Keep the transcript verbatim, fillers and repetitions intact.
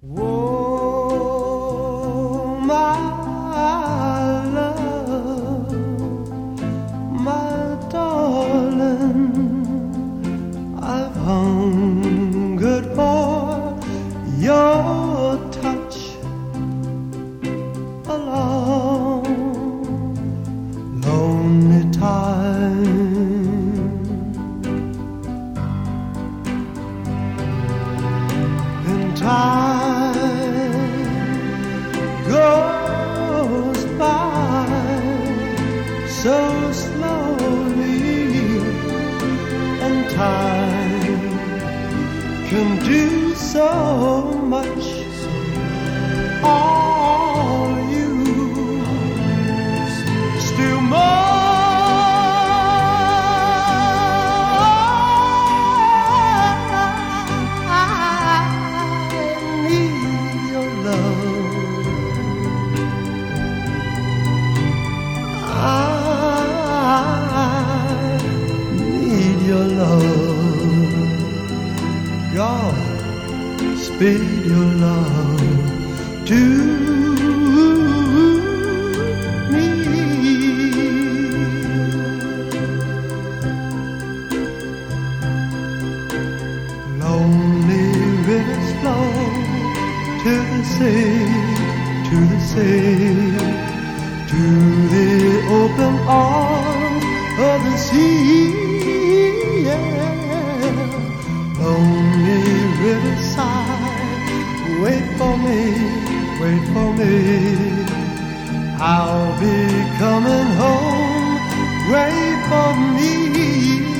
Oh, my love, my darling, I've hungered for your touch a long, lonely time. And time goes by so slowly, and time can do so much. All you still more. Your love, God, speed your love to me. Lonely rivers flow to the sea, to the sea, to the open arms of the sea. Lonely riverside, wait for me, wait for me. I'll be coming home, wait for me.